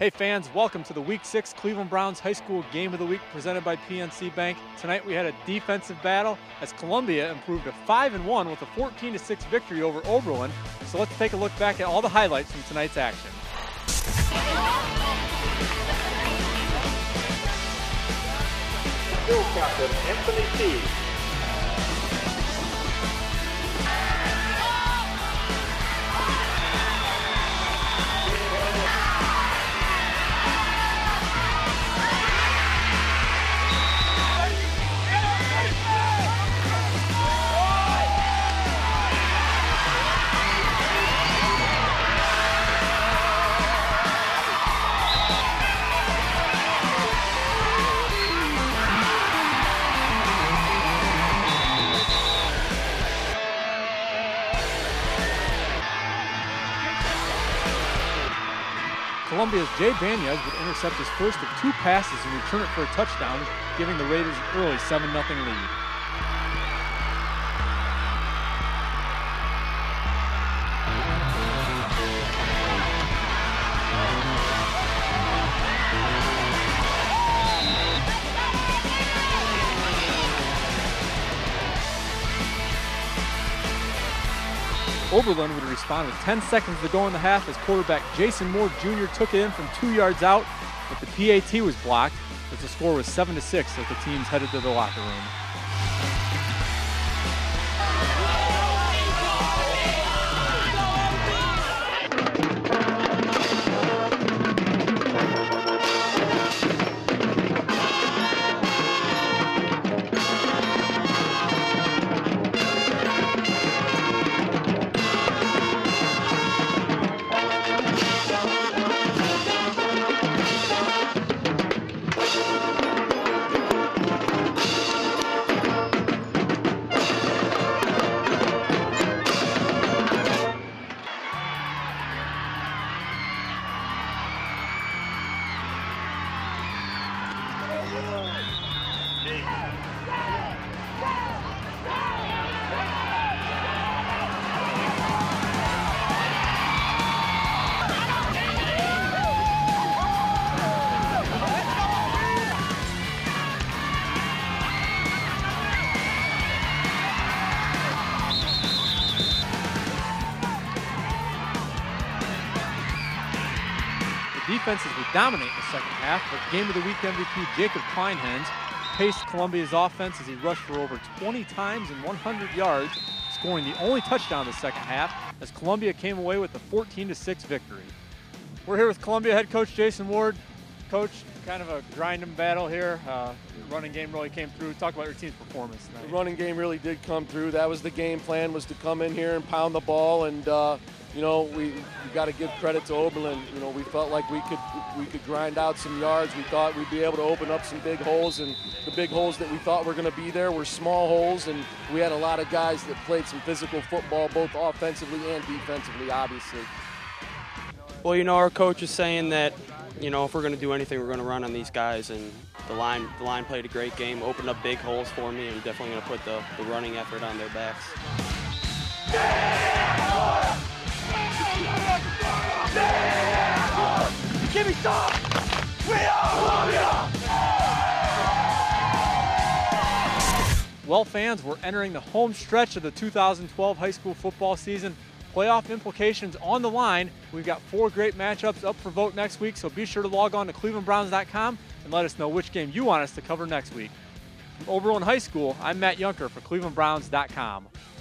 Hey fans, welcome to the Week 6 Cleveland Browns High School Game of the Week presented by PNC Bank. Tonight we had a defensive battle as Columbia improved to 5-1 with a 14-6 victory over Oberlin. So let's take a look back at all the highlights from tonight's action. Still captain Anthony T. Columbia's Jay Banyas would intercept his first of two passes and return it for a touchdown, giving the Raiders an early 7-0 lead. Oberlin would respond with 10 seconds to go in the half as quarterback Jason Moore Jr. took it in from 2 yards out, but the PAT was blocked as the score was 7-6 as the teams headed to the locker room. Defenses would dominate in the second half, but Game of the Week MVP Jacob Kleinhens paced Columbia's offense as he rushed for over 20 times and 100 yards, scoring the only touchdown of the second half as Columbia came away with a 14-6 victory. We're here with Columbia head coach Jason Ward. Coach, kind of a grinding battle here. Running game really came through. Talk about your team's performance tonight. The running game really did come through. That was the game plan, was to come in here and pound the ball, and we got to give credit to Oberlin. We felt like we could grind out some yards. We thought we'd be able to open up some big holes, and the big holes that we thought were going to be there were small holes, and we had a lot of guys that played some physical football, both offensively and defensively, obviously. Well, our coach is saying that, if we're going to do anything, we're going to run on these guys, and the line played a great game, opened up big holes for me, and definitely going to put the running effort on their backs. Give me some! We are Columbia! Well, fans, we're entering the home stretch of the 2012 high school football season. Playoff implications on the line. We've got 4 great matchups up for vote next week, so be sure to log on to clevelandbrowns.com and let us know which game you want us to cover next week. From Oberlin High School, I'm Matt Junker for clevelandbrowns.com.